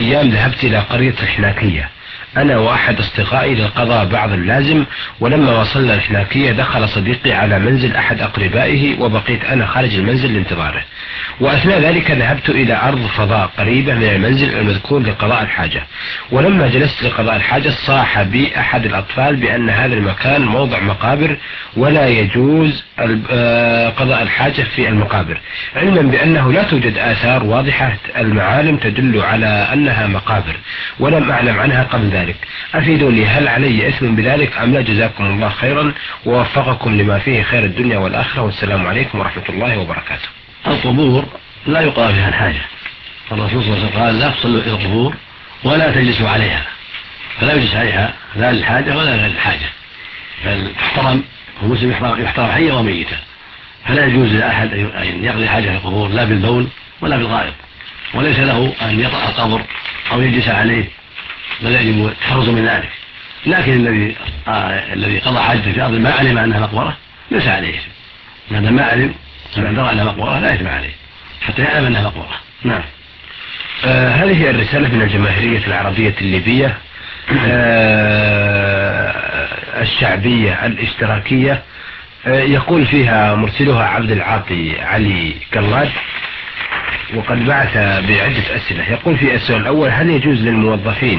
أيام ذهبت إلى قرية الحناكية أنا وأحد أصدقائي للقضاء بعض اللازم، ولما وصلنا الحناكية دخل صديقي على منزل أحد أقربائه وبقيت أنا خارج المنزل لانتظاره، وأثناء ذلك ذهبت إلى أرض فضاء قريبة من المنزل المذكور لقضاء الحاجة. ولما جلست لقضاء الحاجة صاح بي أحد الأطفال بأن هذا المكان موضع مقابر ولا يجوز قضاء الحاجة في المقابر، علما بأنه لا توجد آثار واضحة المعالم تدل على أنها مقابر ولم أعلم عنها قبل ذلك. أفيدوني، هل علي إثم بذلك أم لا؟ جزاكم الله خيرا ووفقكم لما فيه خير الدنيا والآخرة، والسلام عليكم ورحمة الله وبركاته. القبور لا يقضى فيها الحاجة، الرسول صلى الله عليه وسلم قال لا تصلوا إلى القبور ولا تجلسوا عليها، فلا يجلس عليها لا للحاجة ولا غير الحاجة، بل تحترم، والمسلم يحترم حيا وميتا، فلا يجوز لأحد أن يقضي حاجة في القبور لا بالبول ولا بالغائط، وليس له أن يطأ القبر أو يجلس عليه، بل يجب التحرز من ذلك. لكن الذي قضى حاجته في أرض ما علم أنها مقبرة ليس عليه، ما دام ما علم أن درى أنها مقبرة لا يجب عليه حتى يعلم أنها مقبرة. نعم. هذه الرسالة من الجماهيرية العربية الليبية الشعبية الاشتراكية، يقول فيها مرسلها عبد العاطي علي كلاد، وقد بعث بعدة أسئلة. يقول في السؤال الأول: هل يجوز للموظفين